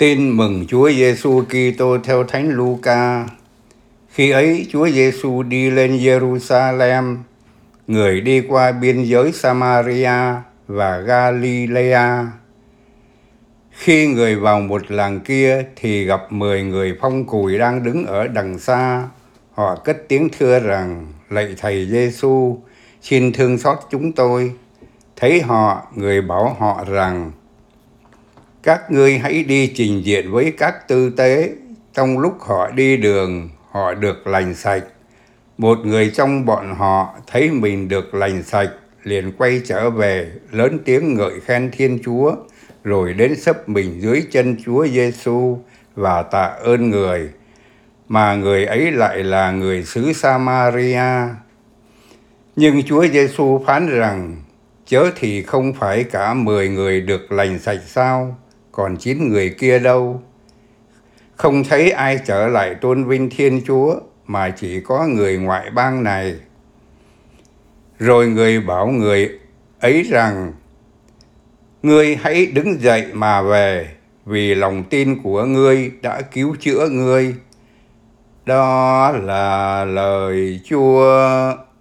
Tin mừng Chúa Giêsu Kitô theo Thánh Luca. Khi ấy Chúa Giêsu đi lên Jerusalem, người đi qua biên giới Samaria và Galilea. Khi người vào một làng kia thì gặp 10 người phong cùi đang đứng ở đằng xa. Họ cất tiếng thưa rằng: Lạy Thầy Giêsu, xin thương xót chúng tôi. Thấy họ, người bảo họ rằng: các ngươi hãy đi trình diện với các tư tế. Trong lúc họ đi đường, họ được lành sạch. Một người trong bọn họ thấy mình được lành sạch, liền quay trở về, lớn tiếng ngợi khen Thiên Chúa, rồi đến xấp mình dưới chân Chúa Giêsu và tạ ơn người. Mà người ấy lại là người xứ Samaria. Nhưng Chúa Giêsu phán rằng: chớ thì không phải cả 10 người được lành sạch sao? Còn 9 người kia đâu? Không thấy ai trở lại tôn vinh Thiên Chúa, mà chỉ có người ngoại bang này. Rồi người bảo người ấy rằng: ngươi hãy đứng dậy mà về, vì lòng tin của ngươi đã cứu chữa ngươi. Đó là lời Chúa.